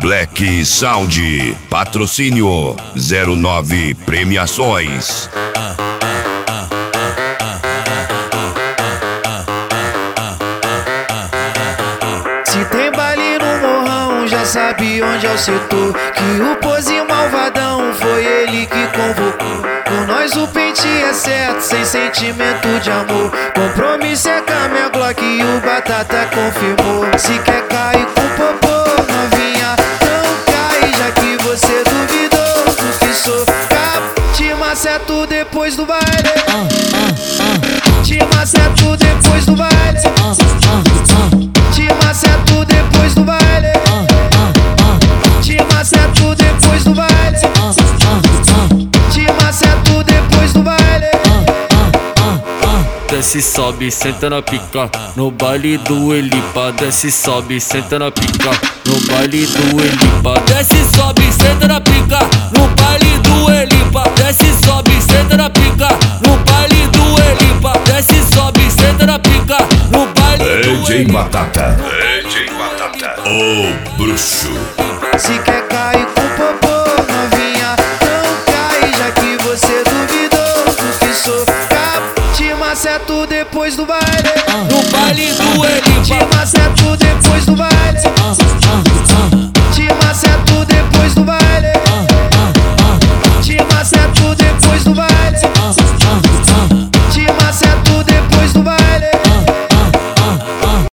Black Sound, patrocínio 09 Premiações. Se tem baile no morrão, já sabe onde é o setor. Que o pose malvadão foi ele que convocou. Com nós o pente é certo, sem sentimento de amor. Compromisso é com a minha Glock e o Batata confirmou. Se quer cair com popô, novinha, não cai. Já que você duvidou do que sou capaz. Te maceto depois do baile. Te maceto depois do baile. Te maceto depois do baile. Te maceto depois do baile. Te maceto depois do baile. Desce, sobe, senta na pica, no baile do Elipa. Desce, sobe, senta na pica, no baile do Elipa. Desce, sobe, senta na pica, no baile do Elipa. Desce, sobe, senta na pica, no baile do Elipa. Desce, sobe, senta na pica, no baile do DJ Elipa. Batata, DJ Batata, o bruxo. Se quer cair com popô, novinha, não cai. Já que você duvidou do que sou capaz. Te maceto depois do baile. No baile do Elipa. Te maceto depois do baile.